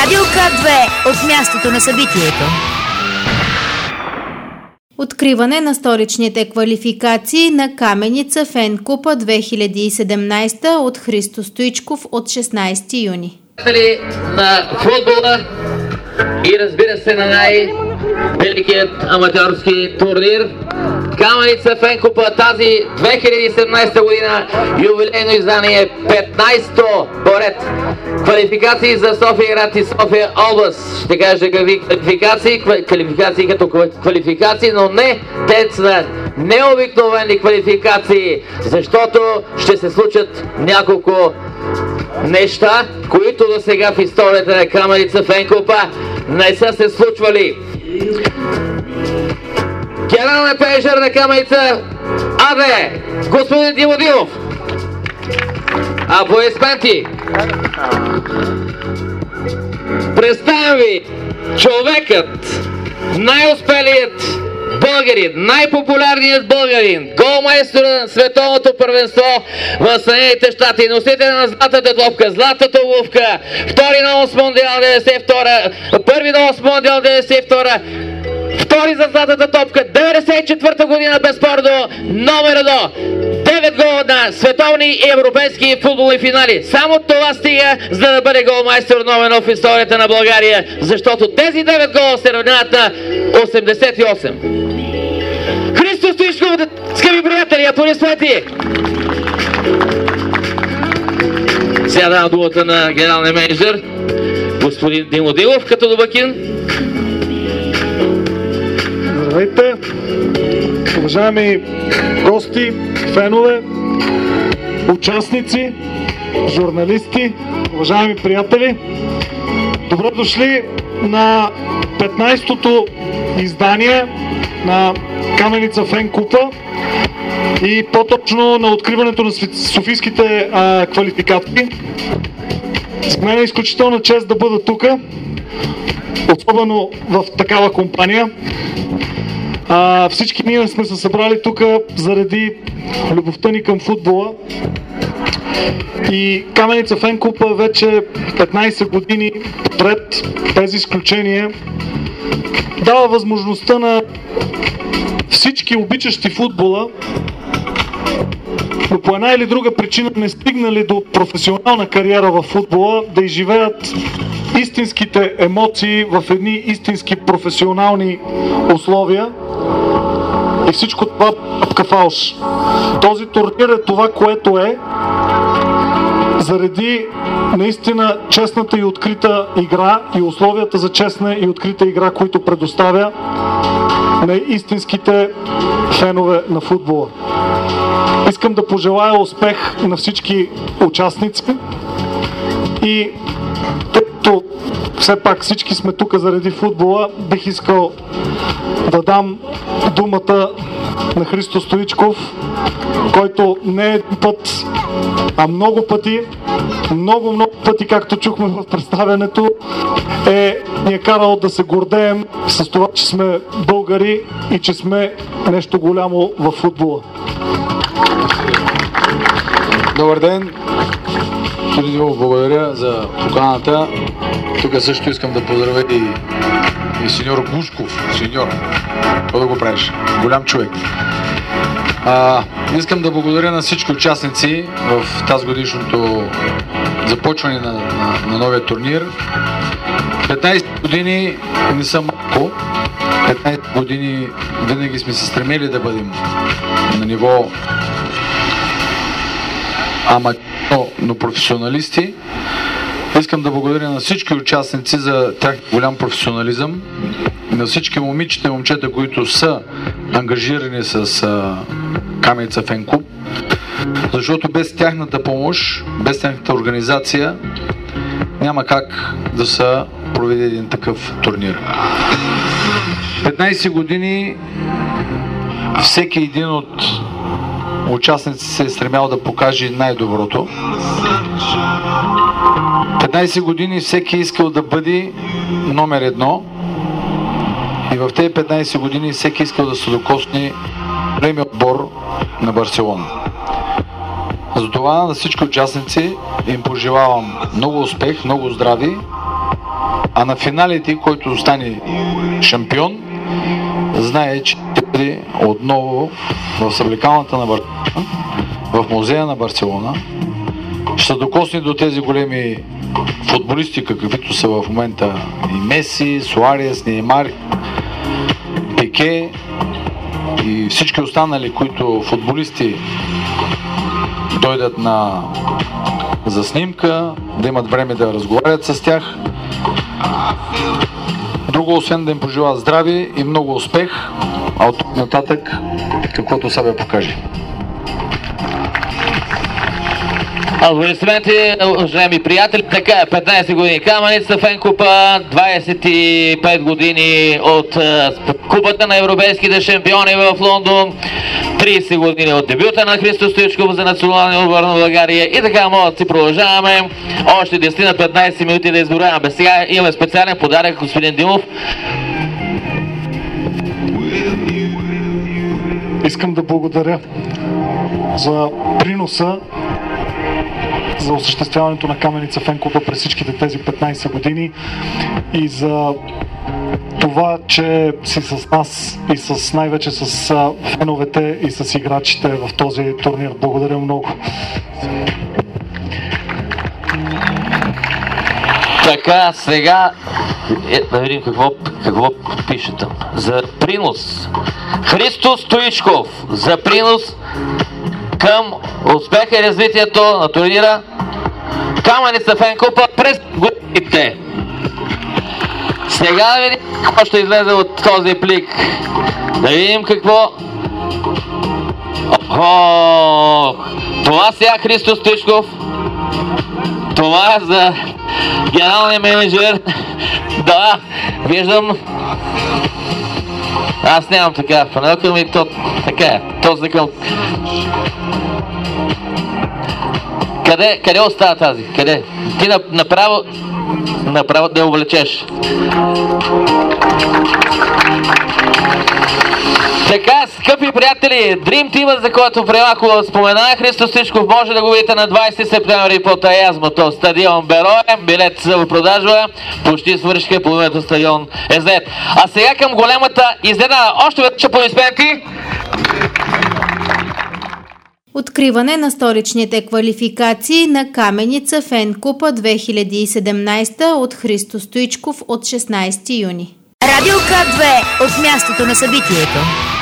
Радио К2 от мястото на събитието. Откриване на столичните квалификации на Каменица Фен Купа 2017 от Христо Стоичков от 16 юни. На футбола и разбира се на най-великият аматьорски турнир Каменица Фен Купа, тази 2017 година юбилейно издание, 15-то поред. Квалификации за София град и София област. Ще кажа какви квалификации като квалификации, но не те са необикновени квалификации, защото ще се случат няколко неща, които до сега в историята на Каменица Фен Купа не са се случвали. Генерален менеджер на Каменица АД, господин Димо Димов. Аплодисменти. Представям ви човекът, най-успелият българин, най-популярният българин, голмайстор на световното първенство в Съединените щати, носител на златата топка, златата обувка, втори на 8 мондиал 92, първи на 8 мондиал 92, втори за златата топка, 94-та година безспорно, номер 1. 9 гола на световни и европейски футболни финали. Само това стига, за да бъде голмайстор номер 1 в историята на България, защото тези 9 гола се равняват на 88. Христо Стоичков, скъпи приятели, аплодисменти! Сега давам думата на генералния менеджер, господин Димо Дилов, като домакин. Здравейте, уважаеми гости, фенове, участници, журналисти, уважаеми приятели. Добре дошли на 15-то издание на Каменица Фен Купа и по-точно на откриването на софийските квалификации. За мен е изключителна чест да бъда тук, особено в такава компания. Всички ние сме се събрали тук заради любовта ни към футбола и Каменица Фен Купа вече 15 години подред, без изключение, дава възможността на всички обичащи футбола, но по една или друга причина не стигнали до професионална кариера в футбола, да изживеят истинските емоции в едни истински професионални условия. И всичко това пъпка фалш. Този турнир е това, което е, заради наистина честната и открита игра и условията за честна и открита игра, които предоставя на истинските фенове на футбола. Искам да пожелая успех на всички участници и тъй като все пак всички сме тук заради футбола, бих искал да дам думата на Христо Стоичков, който не един път, а много пъти, много пъти, както чухме в представянето, ни е карал да се гордеем с това, че сме българи и че сме нещо голямо в футбола. Добър ден! Благодаря за поканата. Тук също искам да поздравя и сеньор Гушков. Сеньор, какво да го правиш? Голям човек. Искам да благодаря на всички участници в тази годишното започване на новия турнир. 15 години не са малко. 15 години винаги сме се стремели да бъдем на ниво но професионалисти. Искам да благодаря на всички участници за тях голям професионализъм, на всички момичета и момчета, които са ангажирани с Каменица Фен Куп, защото без тяхната помощ, без тяхната организация няма как да се проведе един такъв турнир. 15 години всеки един от участниците се е стремял да покаже най-доброто. 15 години всеки искал да бъде номер 1 и в тези 15 години всеки искал да се докосне големия отбор на Барселона. Затова на всички участници им пожелавам много успех, много здрави А на финалите, който стане шампион, знае, че отново в съблекалната на Барселона, в музея на Барселона, ще се докосне до тези големи футболисти, каквито са в момента и Меси, Суарес, Неймар, Пике и всички останали, които футболисти дойдат за снимка, да имат време да разговарят с тях. Друго, освен да им пожелая здраве и много успех, а от тук нататък каквото себе покаже. Аплодисменти, уважаеми приятели. Така е, 15 години Каменица, Фен Купа, 25 години от Купата на европейските шампиони в Лондон, 30 години от дебюта на Христо Стоичков за националния отбор на България. И така, може да си продължаваме още 10 на 15 минути да изборяваме. Сега имаме специален подарък, господин Димов. Искам да благодаря за приноса за осъществяването на Каменица Фен Клуба през всичките тези 15 години и за това, че си с нас и най-вече с феновете и с играчите в този турнир. Благодаря много. Така, сега да видим какво пише там. За принос. Христо Стоичков за принос към успеха и развитието на турнира Каменица Фен Купа през годините. Сега да видим какво ще излезе от този плик. Да видим какво. Това сега Христо Стоичков. Това е за генералния менеджер. Да, виждам. Аз нямам така панелка, ми то така е. Този към. Къде остава тази? Къде? Ти направо да я увлечеш. Така, скъпи приятели, Dream Team, за който преди малко споменах, Христо Стоичков, може да го видите на 20 септември по Таязмото, стадион Берое, билет за продажба, почти свършиха, половината стадион е зает. А сега към голямата изненада. Още веднъж аплодисменти. Откриване на столичните квалификации на Каменица Фен Купа 2017 от Христо Стоичков от 16 юни. Радио К2 от мястото на събитието.